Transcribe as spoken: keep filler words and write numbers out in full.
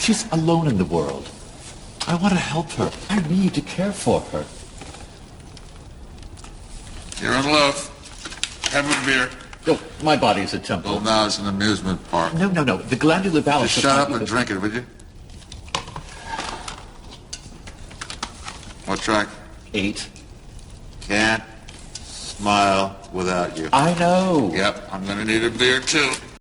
She's alone in the world. I want to help her. I need to care for her. You're in love. Have a beer. Oh, my body's a temple. Well, now it's an amusement park. No, no, no. The glandular balance... Just shut up and drink it, would you? What track? Eight. Can't smile without you. I know. Yep, I'm gonna need a beer too.